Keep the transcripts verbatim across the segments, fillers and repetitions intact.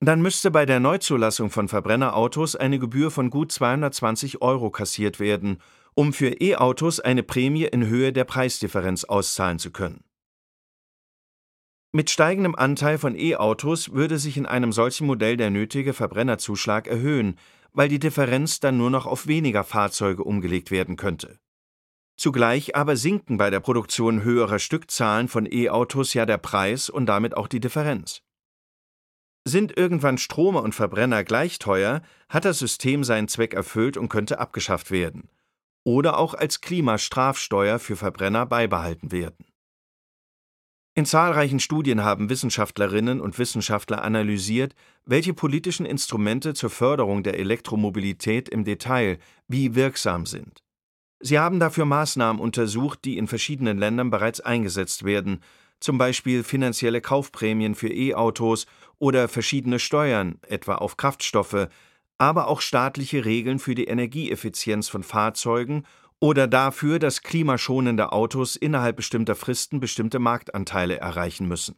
Dann müsste bei der Neuzulassung von Verbrennerautos eine Gebühr von gut zweihundertzwanzig Euro kassiert werden, um für E-Autos eine Prämie in Höhe der Preisdifferenz auszahlen zu können. Mit steigendem Anteil von E-Autos würde sich in einem solchen Modell der nötige Verbrennerzuschlag erhöhen, weil die Differenz dann nur noch auf weniger Fahrzeuge umgelegt werden könnte. Zugleich aber sinken bei der Produktion höherer Stückzahlen von E-Autos ja der Preis und damit auch die Differenz. Sind irgendwann Stromer und Verbrenner gleich teuer, hat das System seinen Zweck erfüllt und könnte abgeschafft werden. Oder auch als Klimastrafsteuer für Verbrenner beibehalten werden. In zahlreichen Studien haben Wissenschaftlerinnen und Wissenschaftler analysiert, welche politischen Instrumente zur Förderung der Elektromobilität im Detail wie wirksam sind. Sie haben dafür Maßnahmen untersucht, die in verschiedenen Ländern bereits eingesetzt werden, zum Beispiel finanzielle Kaufprämien für E-Autos oder verschiedene Steuern, etwa auf Kraftstoffe, aber auch staatliche Regeln für die Energieeffizienz von Fahrzeugen oder dafür, dass klimaschonende Autos innerhalb bestimmter Fristen bestimmte Marktanteile erreichen müssen.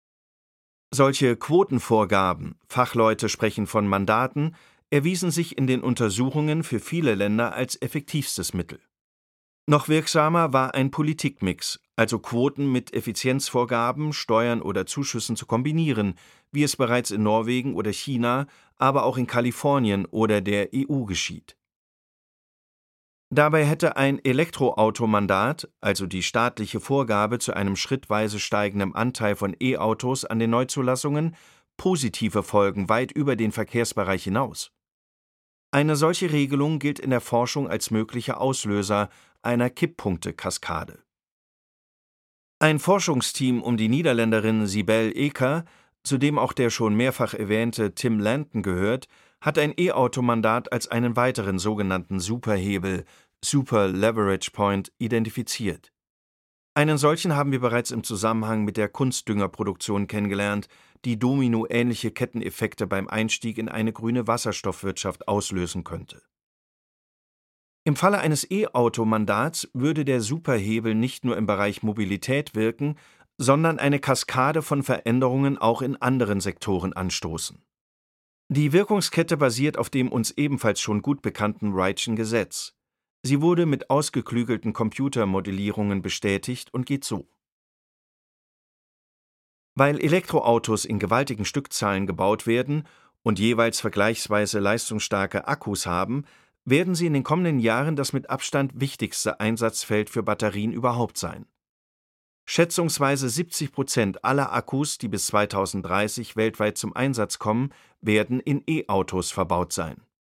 Solche Quotenvorgaben, Fachleute sprechen von Mandaten, erwiesen sich in den Untersuchungen für viele Länder als effektivstes Mittel. Noch wirksamer war ein Politikmix, also Quoten mit Effizienzvorgaben, Steuern oder Zuschüssen zu kombinieren, wie es bereits in Norwegen oder China, aber auch in Kalifornien oder der E U geschieht. Dabei hätte ein Elektroautomandat, also die staatliche Vorgabe zu einem schrittweise steigenden Anteil von E-Autos an den Neuzulassungen, positive Folgen weit über den Verkehrsbereich hinaus. Eine solche Regelung gilt in der Forschung als möglicher Auslöser einer Kipppunkte-Kaskade. Ein Forschungsteam um die Niederländerin Sibel Eker, zu dem auch der schon mehrfach erwähnte Tim Lanton gehört, hat ein E-Auto-Mandat als einen weiteren sogenannten Superhebel, Super Leverage Point, identifiziert. Einen solchen haben wir bereits im Zusammenhang mit der Kunstdüngerproduktion kennengelernt, die dominoähnliche Ketteneffekte beim Einstieg in eine grüne Wasserstoffwirtschaft auslösen könnte. Im Falle eines E-Auto-Mandats würde der Superhebel nicht nur im Bereich Mobilität wirken, sondern eine Kaskade von Veränderungen auch in anderen Sektoren anstoßen. Die Wirkungskette basiert auf dem uns ebenfalls schon gut bekannten Wrightschen Gesetz. Sie wurde mit ausgeklügelten Computermodellierungen bestätigt und geht so. Weil Elektroautos in gewaltigen Stückzahlen gebaut werden und jeweils vergleichsweise leistungsstarke Akkus haben, werden sie in den kommenden Jahren das mit Abstand wichtigste Einsatzfeld für Batterien überhaupt sein. Schätzungsweise siebzig Prozent aller Akkus, die bis zweitausenddreißig weltweit zum Einsatz kommen, werden in E-Autos verbaut sein.